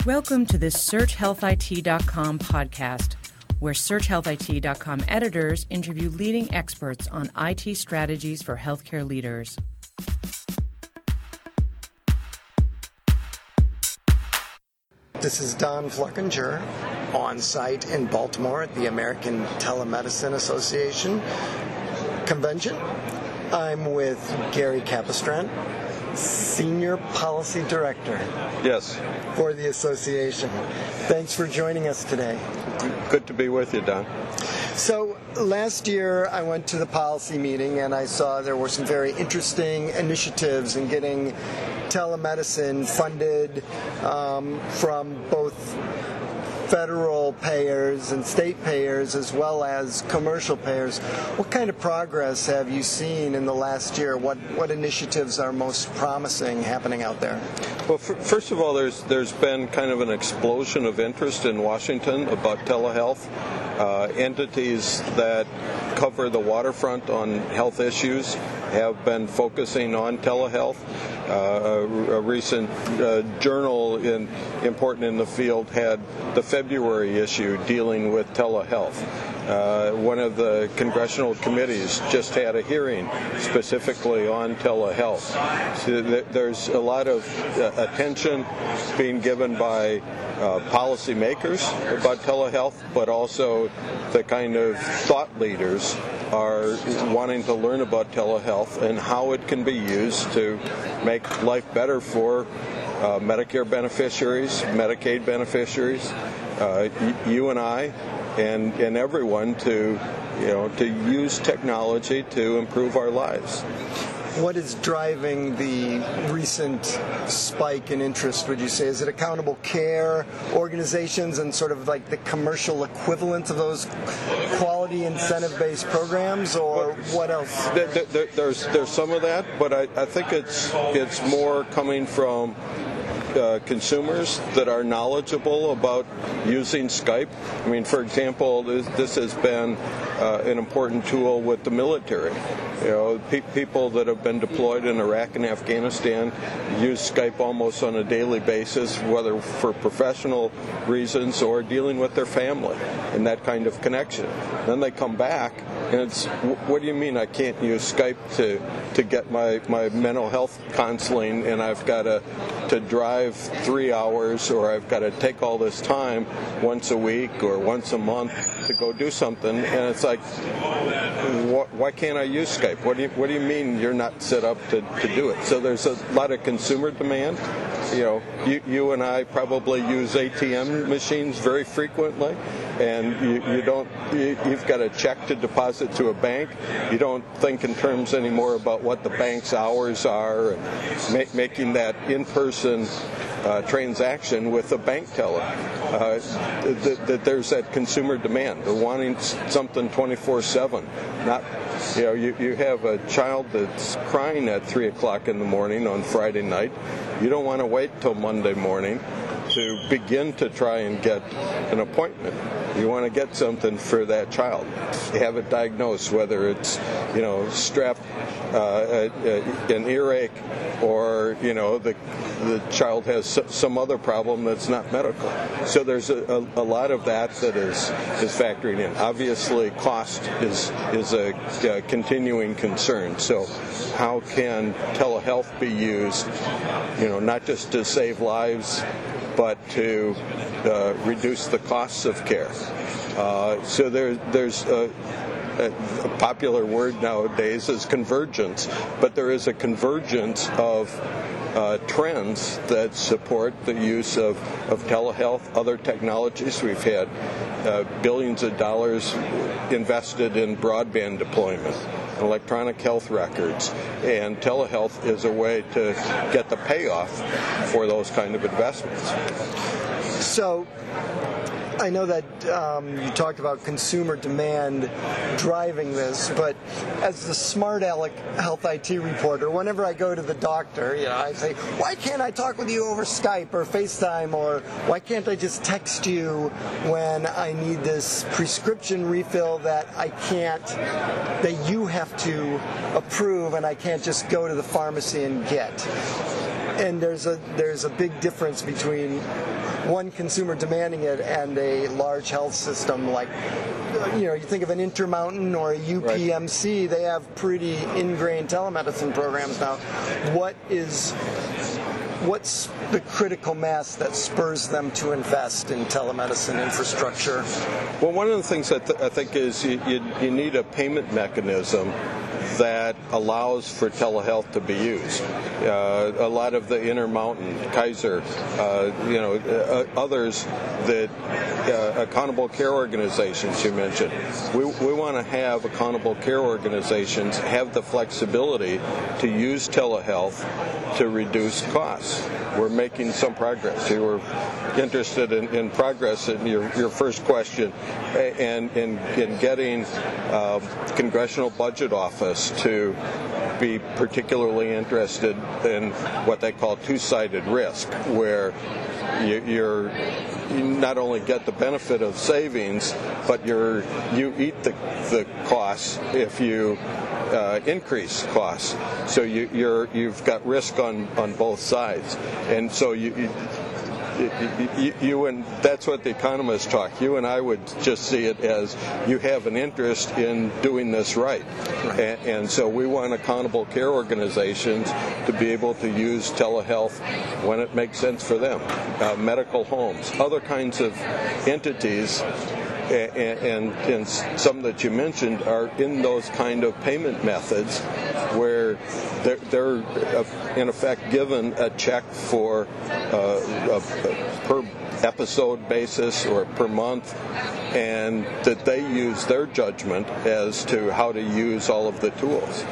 Welcome to the SearchHealthIT.com podcast, where SearchHealthIT.com editors interview leading experts on IT strategies for healthcare leaders. This is Don Fluckinger on site in Baltimore at the American Telemedicine Association convention. I'm with Gary Capistran, Senior Policy Director. Yes. For the association. Thanks for joining us today. Good to be with you, Don. So last year I went to the policy meeting and I saw there were some very interesting initiatives in getting telemedicine funded from both federal payers and state payers as well as commercial payers. What kind of progress have you seen in the last year? What initiatives are most promising happening out there? Well, first of all, there's been kind of an explosion of interest in Washington about telehealth. Entities that cover the waterfront on health issues have been focusing on telehealth. A recent journal important in the field had the February issue dealing with telehealth. One of the congressional committees just had a hearing specifically on telehealth. So there's a lot of attention being given by policymakers about telehealth, but also the kind of thought leaders are wanting to learn about telehealth and how it can be used to make life better for Medicare beneficiaries, Medicaid beneficiaries, you and I, and everyone to use technology to improve our lives. What is driving the recent spike in interest, would you say? Is it accountable care organizations and sort of like the commercial equivalent of those quality incentive-based programs, or what else? There's some of that, but I think it's more coming from consumers that are knowledgeable about using Skype. I mean, for example, this has been an important tool with the military. People that have been deployed in Iraq and Afghanistan use Skype almost on a daily basis, whether for professional reasons or dealing with their family and that kind of connection. Then they come back and it's, what do you mean I can't use Skype to get my mental health counseling, and I've got to drive 3 hours, or I've got to take all this time once a week or once a month to go do something, and it's like, why can't I use Skype? What do you mean you're not set up to do it? So there's a lot of consumer demand. You and I probably use ATM machines very frequently, and you've got a check to deposit to a bank. You don't think in terms anymore about what the bank's hours are, and making that in-person transaction with a bank teller. That there's that consumer demand. They're wanting something 24/7. Not, you have a child that's crying at 3 o'clock in the morning on Friday night. You don't want to wait till Monday morning to begin to try and get an appointment. You want to get something for that child. You have it diagnosed, whether it's, strep, an earache, or, the child has some other problem that's not medical. So there's a lot of that is factoring in. Obviously, cost is a continuing concern. So how can telehealth be used, not just to save lives, but to reduce the costs of care? So there's a popular word nowadays is convergence, but there is a convergence of trends that support the use of telehealth, other technologies. We've had billions of dollars invested in broadband deployment, electronic health records, and telehealth is a way to get the payoff for those kind of investments. So I know that you talked about consumer demand driving this, but as the Smart Aleck Health IT reporter, whenever I go to the doctor, I say, why can't I talk with you over Skype or FaceTime, or why can't I just text you when I need this prescription refill that you have to approve and I can't just go to the pharmacy and get? And there's a big difference between one consumer demanding it and a large health system like, you think of an Intermountain or a UPMC, they have pretty ingrained telemedicine programs now. What's the critical mass that spurs them to invest in telemedicine infrastructure? Well, one of the things that I think is you need a payment mechanism that allows for telehealth to be used. A lot of the Intermountain, Kaiser, others that accountable care organizations you mentioned. We want to have accountable care organizations have the flexibility to use telehealth to reduce costs. We're making some progress. You were interested in progress in your first question, and in getting Congressional Budget Office to be particularly interested in what they call two-sided risk, where you not only get the benefit of savings, but you eat the costs if you increase costs. So you've got risk on both sides, and so you and that's what the economists talk. You and I would just see it as you have an interest in doing this right. And so we want accountable care organizations to be able to use telehealth when it makes sense for them. Medical homes, other kinds of entities, and some that you mentioned are in those kind of payment methods where they're in effect given a check for a per episode basis or per month, and that they use their judgment as to how to use all of the tools.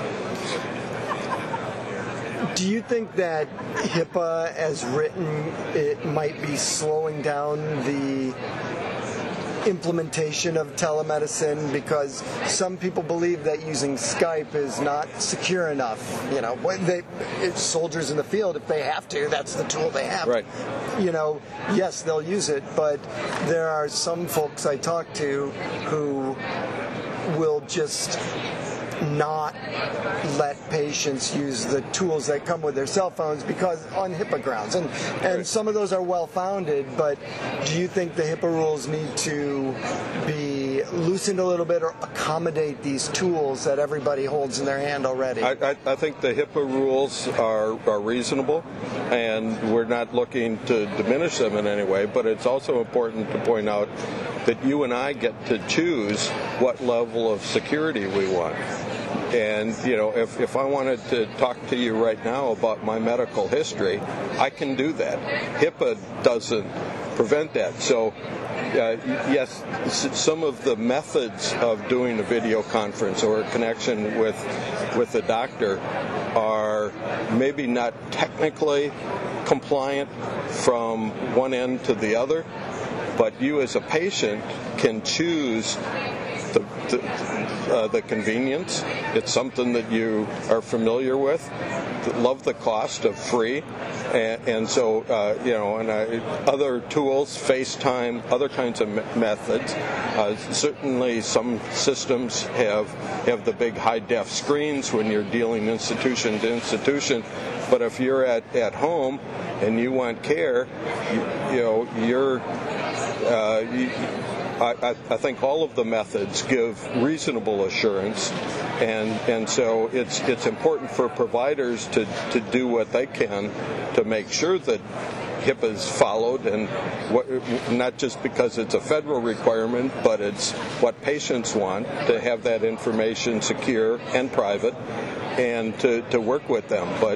Do you think that HIPAA, as written, it might be slowing down the implementation of telemedicine, because some people believe that using Skype is not secure enough? It's soldiers in the field, if they have to, that's the tool they have. Right. Yes, they'll use it, but there are some folks I talk to who will just not let patients use the tools that come with their cell phones because on HIPAA grounds. And some of those are well-founded, but do you think the HIPAA rules need to be loosened a little bit or accommodate these tools that everybody holds in their hand already? I think the HIPAA rules are reasonable, and we're not looking to diminish them in any way, but it's also important to point out that you and I get to choose what level of security we want. And, if I wanted to talk to you right now about my medical history, I can do that. HIPAA doesn't prevent that. So, yes, some of the methods of doing a video conference or a connection with the doctor are maybe not technically compliant from one end to the other, but you as a patient can choose the convenience. It's something that you are familiar with, love the cost of free, and so other tools, FaceTime, other kinds of methods. Certainly, some systems have the big high-def screens when you're dealing institution to institution. But if you're at home and you want care, I think all of the methods give reasonable assurance, and so it's important for providers to do what they can to make sure that HIPAA is followed, and not just because it's a federal requirement, but it's what patients want, to have that information secure and private. and to work with them. But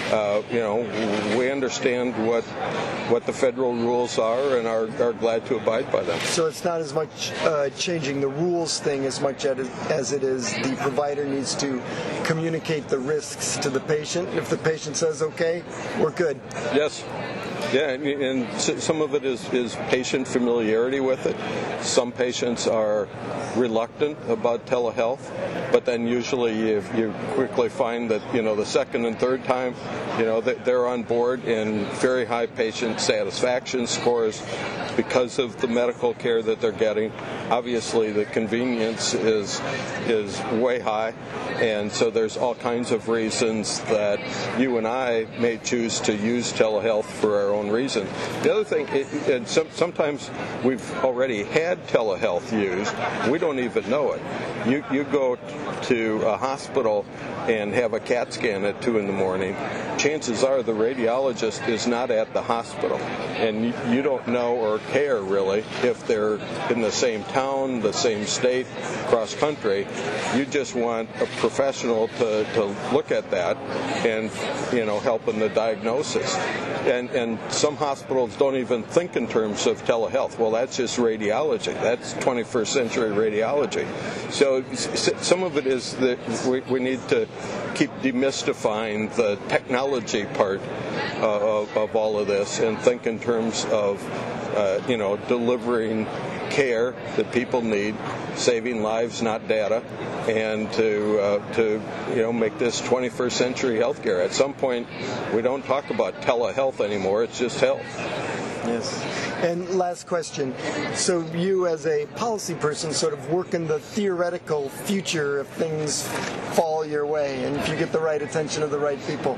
we understand what the federal rules are and are glad to abide by them. So it's not as much changing the rules thing as much as it is the provider needs to communicate the risks to the patient. If the patient says, okay, we're good. Yes. Yeah, and some of it is patient familiarity with it. Some patients are reluctant about telehealth, but then usually you quickly find that, the second and third time, they're on board, and very high patient satisfaction scores because of the medical care that they're getting. Obviously, the convenience is way high, and so there's all kinds of reasons that you and I may choose to use telehealth for our own reason. The other thing, sometimes we've already had telehealth used. We don't even know it. You go to a hospital and have a CAT scan at 2 in the morning. Chances are the radiologist is not at the hospital, and you don't know or care really if they're in the same town, the same state, cross country. You just want a professional to look at that and help in the diagnosis. And some hospitals don't even think in terms of telehealth. Well, that's just radiology. That's 21st century radiology. So some of it is that we need to keep demystifying the technology part of all of this and think in terms of delivering care that people need, saving lives, not data, and to make this 21st century healthcare. At some point, we don't talk about telehealth anymore. It's just health. Yes. And last question. So you, as a policy person, sort of work in the theoretical future if things fall your way and if you get the right attention of the right people.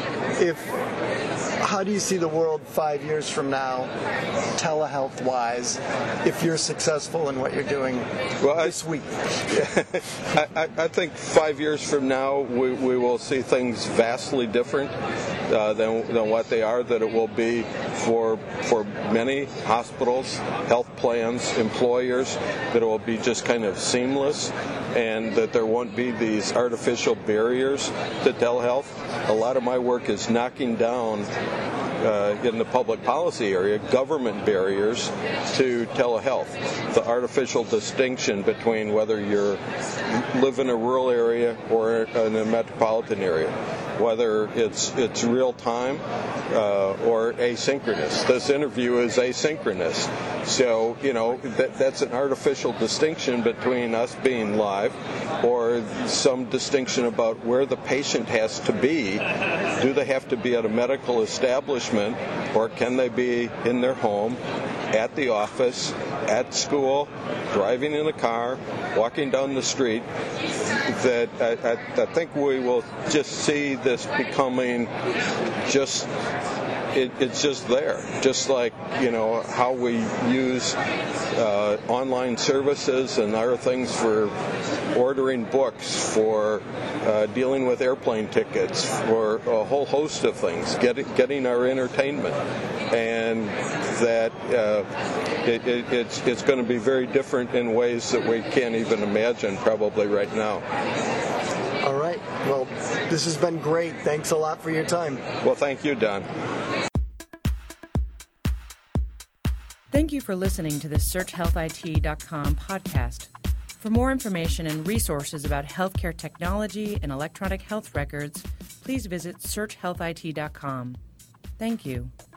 How do you see the world 5 years from now, telehealth-wise, if you're successful in what you're doing this week? I think 5 years from now, we will see things vastly different than what they are, that it will be for many hospitals, health plans, employers, that it will be just kind of seamless, and that there won't be these artificial barriers to telehealth. A lot of my work is knocking down in the public policy area, government barriers to telehealth. The artificial distinction between whether you live in a rural area or in a metropolitan area, whether it's real time or asynchronous. This interview is asynchronous. So, that's an artificial distinction between us being live or some distinction about where the patient has to be. Do they have to be at a medical establishment, or can they be in their home, at the office, at school, driving in a car, walking down the street? That I think we will just see this becoming just... It's just there, just like how we use online services and other things for ordering books, for dealing with airplane tickets, for a whole host of things, getting our entertainment, and that it's going to be very different in ways that we can't even imagine probably right now. All right. Well, this has been great. Thanks a lot for your time. Well, thank you, Don. Thank you for listening to the SearchHealthIT.com podcast. For more information and resources about healthcare technology and electronic health records, please visit SearchHealthIT.com. Thank you.